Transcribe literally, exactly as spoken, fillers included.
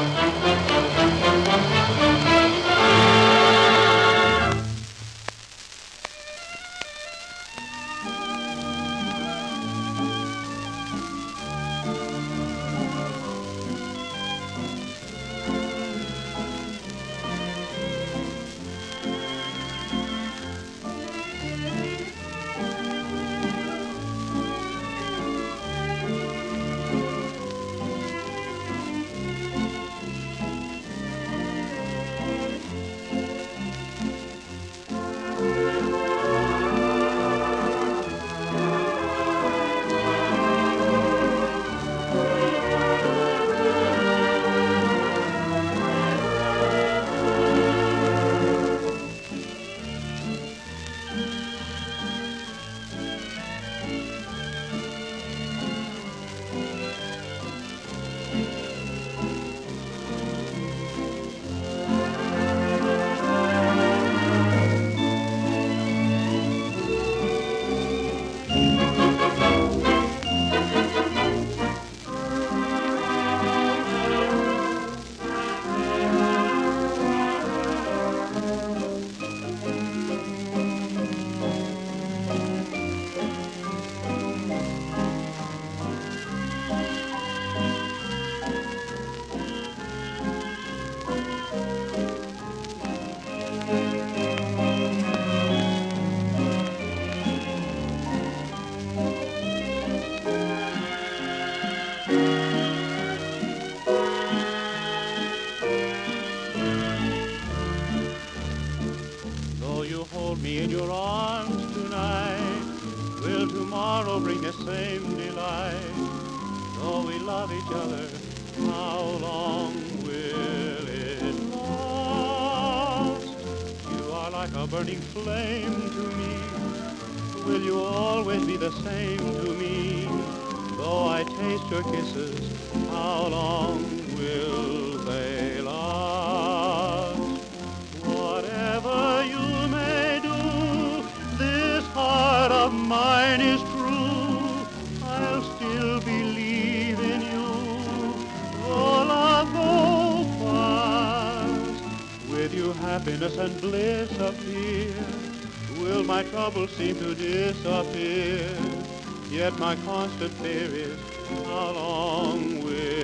Hold me in your arms tonight. Will tomorrow bring the same delight? Though we love each other, how long will it last? You are like a burning flame to me. Will you always be the same to me? Though I taste your kisses, how long will they last? Whatever you may do, this heart of mine is true. I'll still believe in you. Though love go fast, with you happiness and bliss appear. Will my troubles seem to disappear? Yet my constant fear is, how long will